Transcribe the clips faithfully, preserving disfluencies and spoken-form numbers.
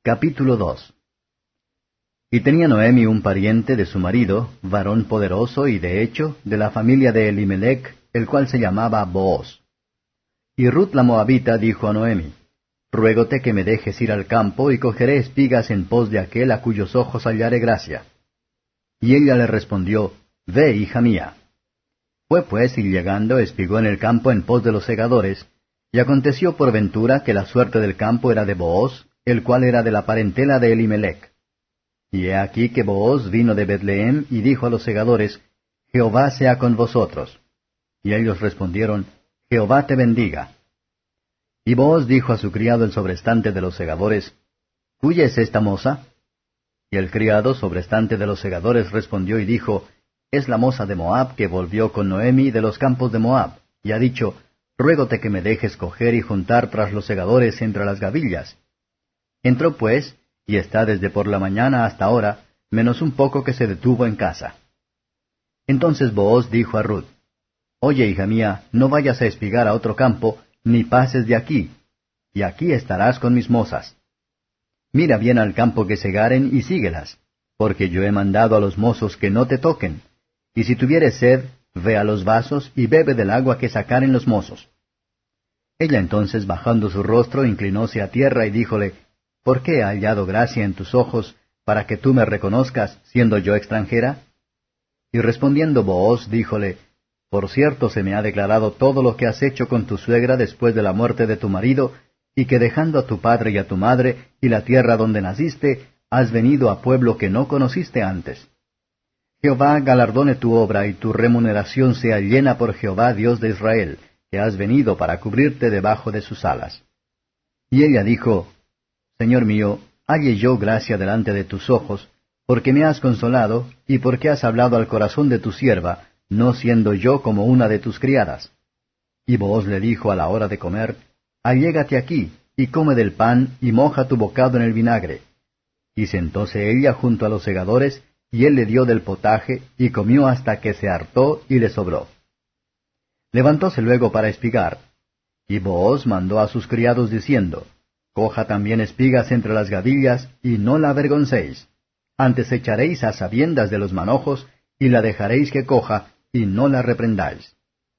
Capítulo dos. Y tenía Noemi un pariente de su marido, varón poderoso y de hecho, de la familia de Elimelech, el cual se llamaba Booz. Y Ruth la Moabita dijo a Noemi, Ruégote que me dejes ir al campo, y cogeré espigas en pos de aquel a cuyos ojos hallare gracia. Y ella le respondió, Ve, hija mía. Fue pues, y llegando, espigó en el campo en pos de los segadores, y aconteció por ventura que la suerte del campo era de Booz, el cual era de la parentela de Elimelech. Y he aquí que Booz vino de Betlehem y dijo a los segadores, Jehová sea con vosotros. Y ellos respondieron, Jehová te bendiga. Y Booz dijo a su criado el sobrestante de los segadores, ¿Cuya es esta moza? Y el criado sobrestante de los segadores respondió y dijo, Es la moza de Moab que volvió con Noemi de los campos de Moab, y ha dicho, Ruégote que me dejes coger y juntar tras los segadores entre las gavillas. Entró pues, y está desde por la mañana hasta ahora, menos un poco que se detuvo en casa. Entonces Booz dijo a Ruth, Oye, hija mía, no vayas a espigar a otro campo, ni pases de aquí, y aquí estarás con mis mozas. Mira bien al campo que segaren y síguelas, porque yo he mandado a los mozos que no te toquen, y si tuvieres sed, ve a los vasos y bebe del agua que sacaren los mozos. Ella entonces, bajando su rostro, inclinóse a tierra y díjole, ¿Por qué he hallado gracia en tus ojos, para que tú me reconozcas, siendo yo extranjera? Y respondiendo Booz, díjole, Por cierto se me ha declarado todo lo que has hecho con tu suegra después de la muerte de tu marido, y que dejando a tu padre y a tu madre, y la tierra donde naciste, has venido a pueblo que no conociste antes. Jehová galardone tu obra, y tu remuneración sea llena por Jehová Dios de Israel, que has venido para cubrirte debajo de sus alas. Y ella dijo, Señor mío, halle yo gracia delante de tus ojos, porque me has consolado, y porque has hablado al corazón de tu sierva, no siendo yo como una de tus criadas. Y Booz le dijo a la hora de comer, Allégate aquí, y come del pan, y moja tu bocado en el vinagre. Y sentóse ella junto a los segadores, y él le dio del potaje, y comió hasta que se hartó y le sobró. Levantóse luego para espigar. Y Booz mandó a sus criados diciendo, Coja también espigas entre las gavillas, y no la avergoncéis. Antes echaréis a sabiendas de los manojos, y la dejaréis que coja, y no la reprendáis.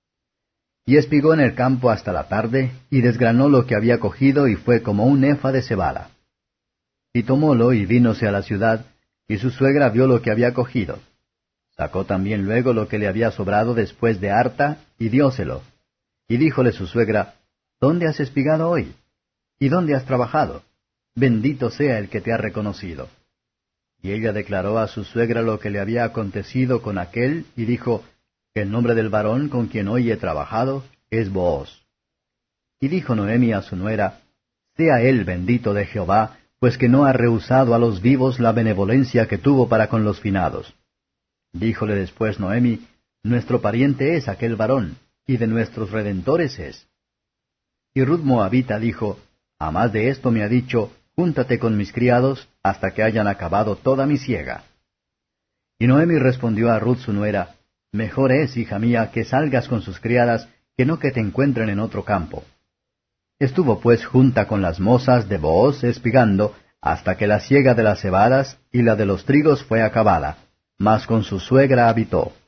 Y espigó en el campo hasta la tarde, y desgranó lo que había cogido, y fue como un efa de cebada. Y tomólo, y vínose a la ciudad, y su suegra vio lo que había cogido. Sacó también luego lo que le había sobrado después de harta, y dióselo. Y díjole su suegra, ¿Dónde has espigado hoy? ¿Y dónde has trabajado? Bendito sea el que te ha reconocido. Y ella declaró a su suegra lo que le había acontecido con aquél, y dijo, El nombre del varón con quien hoy he trabajado es Booz. Y dijo Noemi a su nuera, Sea él bendito de Jehová, pues que no ha rehusado a los vivos la benevolencia que tuvo para con los finados. Díjole después Noemi, Nuestro pariente es aquel varón, y de nuestros redentores es. Y Ruth Moabita dijo, A más de esto me ha dicho, Júntate con mis criados, hasta que hayan acabado toda mi siega. Y Noemi respondió a Ruth su nuera, Mejor es, hija mía, que salgas con sus criadas, que no que te encuentren en otro campo. Estuvo pues junta con las mozas de Booz espigando, hasta que la siega de las cebadas y la de los trigos fue acabada, mas con su suegra habitó.